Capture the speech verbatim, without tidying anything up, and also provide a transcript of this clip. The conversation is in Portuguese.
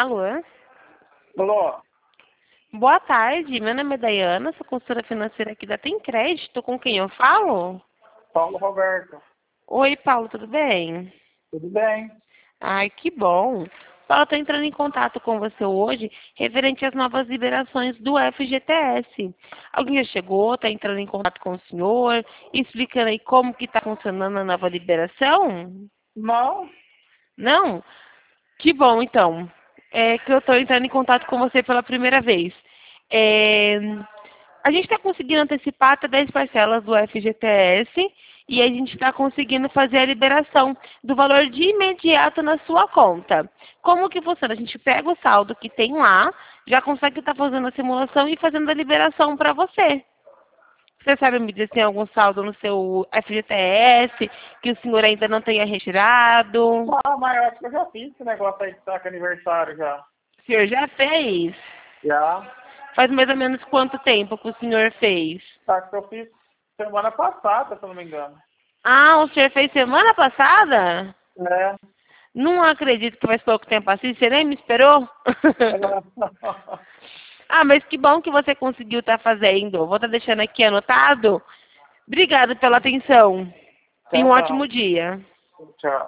Alô? Alô? Boa tarde, meu nome é Dayana, sou consultora financeira aqui da Tem Crédito. Com quem eu falo? Paulo Roberto. Oi, Paulo, tudo bem? Tudo bem? Ai, que bom. Paulo, estou entrando em contato com você hoje referente às novas liberações do F G T S. Alguém já chegou, está entrando em contato com o senhor, explicando aí como que está funcionando a nova liberação? Não? Não? Que bom, então. É que eu estou entrando em contato com você pela primeira vez. É, a gente está conseguindo antecipar até dez parcelas do F G T S e a gente está conseguindo fazer a liberação do valor de imediato na sua conta. Como que funciona? A gente pega o saldo que tem lá, já consegue estar fazendo a simulação e fazendo a liberação para você. Você sabe me dizer se tem algum saldo no seu F G T S que o senhor ainda não tenha retirado? Ah, mas eu acho que eu já fiz esse negócio aí de saca aniversário já. O senhor já fez? Já? Faz mais ou menos quanto tempo que o senhor fez? Acho que eu fiz semana passada, se eu não me engano. Ah, o senhor fez semana passada? É. Não acredito que faz pouco tempo assim, você nem me esperou? Ah, mas que bom que você conseguiu estar fazendo. Vou estar deixando aqui anotado. Obrigada pela atenção. Tenha Então um tá. ótimo dia. Tchau.